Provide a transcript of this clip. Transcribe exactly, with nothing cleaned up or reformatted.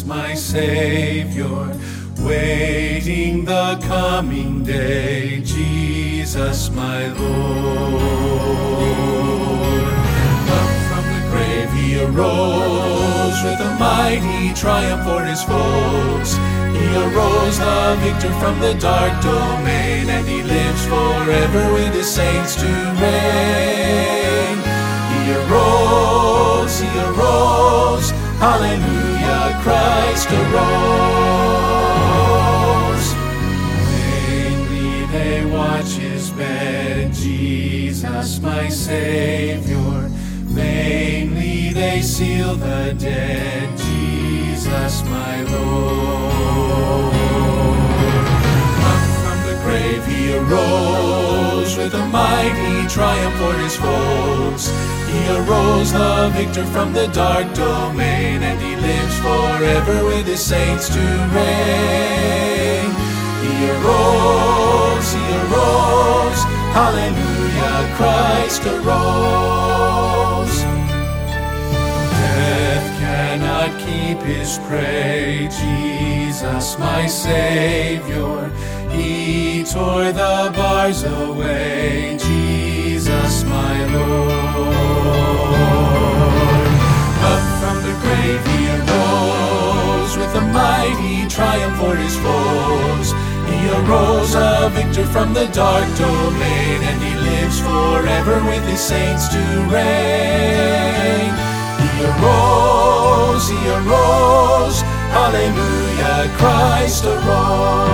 my Savior, waiting the coming day, Jesus my Lord. Up from the grave he arose with a mighty triumph for his foes. He arose the victor from the dark domain, and he lives forever with his saints to reign. He arose, he arose, hallelujah, Christ arose. Vainly they watch his bed, Jesus my Savior. Vainly they seal the dead, Jesus my Lord. Up from the grave he arose with a mighty triumph for his foes. He arose the victor from the dark domain, and he lives forever with his saints to reign. He arose, he arose, hallelujah, Christ arose. Death cannot keep his prey, Jesus my Savior. He tore the bars away, Jesus my Lord. Up from the grave he arose with a mighty triumph for his foes. He arose a victor from the dark domain, and he lives forever with his saints to reign. He arose, he arose, hallelujah, Christ arose.